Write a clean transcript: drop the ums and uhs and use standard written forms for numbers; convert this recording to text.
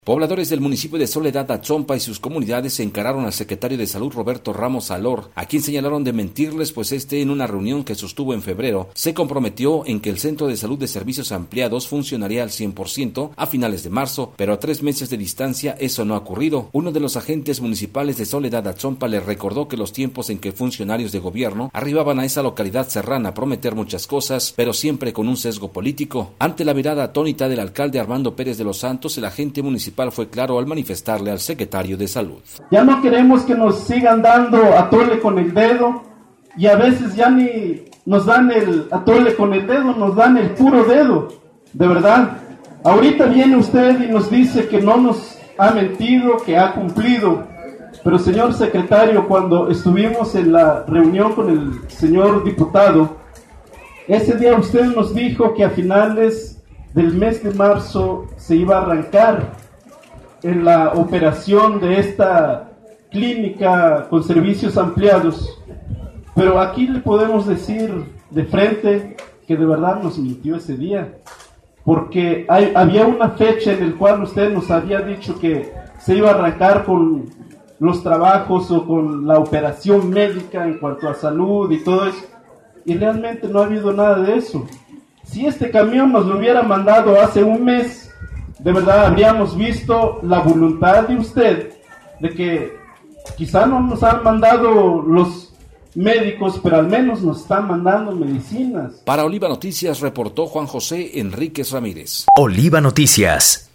Pobladores del municipio de Soledad Atzompa y sus comunidades se encararon al secretario de Salud Roberto Ramos Alor, a quien señalaron de mentirles, pues en una reunión que sostuvo en febrero, se comprometió en que el Centro de Salud de Servicios Ampliados funcionaría al 100% a finales de marzo, pero a 3 meses de distancia eso no ha ocurrido. Uno de los agentes municipales de Soledad Atzompa le recordó que los tiempos en que funcionarios de gobierno arribaban a esa localidad serrana a prometer muchas cosas, pero siempre con un sesgo político. Ante la mirada atónita del alcalde Armando Pérez de los Santos, el agente municipal fue claro al manifestarle al secretario de Salud. Ya no queremos que nos sigan dando atole con el dedo, y a veces ya ni nos dan el atole con el dedo, nos dan el puro dedo, de verdad. Ahorita viene usted y nos dice que no nos ha mentido, que ha cumplido, pero señor secretario, cuando estuvimos en la reunión con el señor diputado, ese día usted nos dijo que a finales del mes de marzo se iba a arrancar en la operación de esta clínica con servicios ampliados, pero aquí le podemos decir de frente que de verdad nos mintió ese día, porque había una fecha en la cual usted nos había dicho que se iba a arrancar con los trabajos o con la operación médica en cuanto a salud y todo eso, y realmente no ha habido nada de eso. Si este camión nos lo hubiera mandado hace un mes, de verdad habríamos visto la voluntad de usted de que quizá no nos han mandado los médicos, pero al menos nos están mandando medicinas. Para Oliva Noticias reportó Juan José Enríquez Ramírez. Oliva Noticias.